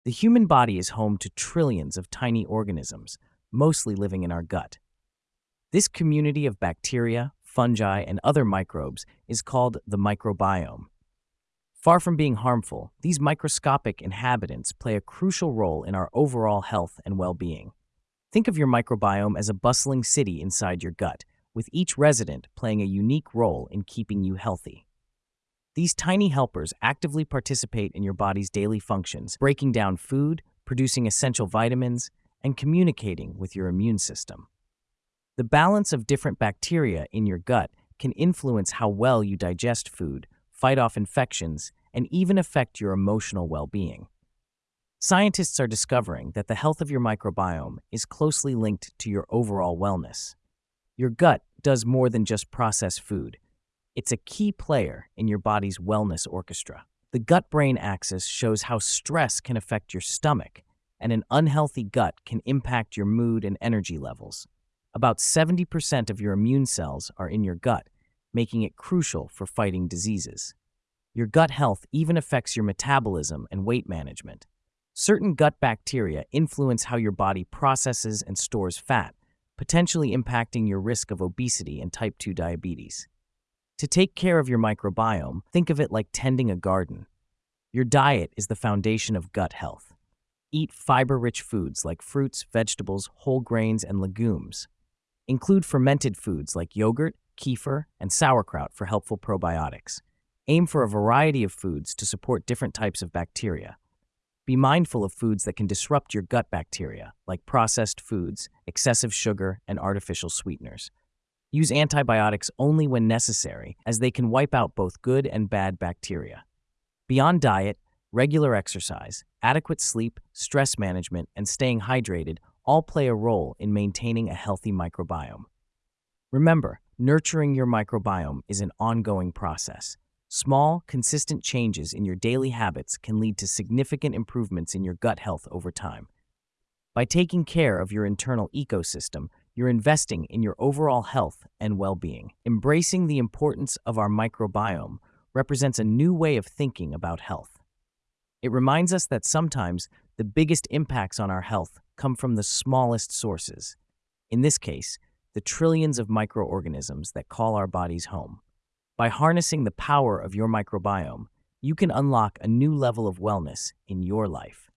The human body is home to trillions of tiny organisms, mostly living in our gut. This community of bacteria, fungi, and other microbes is called the microbiome. Far from being harmful, these microscopic inhabitants play a crucial role in our overall health and well-being. Think of your microbiome as a bustling city inside your gut, with each resident playing a unique role in keeping you healthy. These tiny helpers actively participate in your body's daily functions, breaking down food, producing essential vitamins, and communicating with your immune system. The balance of different bacteria in your gut can influence how well you digest food, fight off infections, and even affect your emotional well-being. Scientists are discovering that the health of your microbiome is closely linked to your overall wellness. Your gut does more than just process food. It's a key player in your body's wellness orchestra. The gut-brain axis shows how stress can affect your stomach, and an unhealthy gut can impact your mood and energy levels. About 70% of your immune cells are in your gut, making it crucial for fighting diseases. Your gut health even affects your metabolism and weight management. Certain gut bacteria influence how your body processes and stores fat, potentially impacting your risk of obesity and type 2 diabetes. To take care of your microbiome, think of it like tending a garden. Your diet is the foundation of gut health. Eat fiber-rich foods like fruits, vegetables, whole grains, and legumes. Include fermented foods like yogurt, kefir, and sauerkraut for helpful probiotics. Aim for a variety of foods to support different types of bacteria. Be mindful of foods that can disrupt your gut bacteria, like processed foods, excessive sugar, and artificial sweeteners. Use antibiotics only when necessary, as they can wipe out both good and bad bacteria. Beyond diet, regular exercise, adequate sleep, stress management, and staying hydrated all play a role in maintaining a healthy microbiome. Remember, nurturing your microbiome is an ongoing process. Small, consistent changes in your daily habits can lead to significant improvements in your gut health over time. By taking care of your internal ecosystem, you're investing in your overall health and well-being. Embracing the importance of our microbiome represents a new way of thinking about health. It reminds us that sometimes the biggest impacts on our health come from the smallest sources. In this case, the trillions of microorganisms that call our bodies home. By harnessing the power of your microbiome, you can unlock a new level of wellness in your life.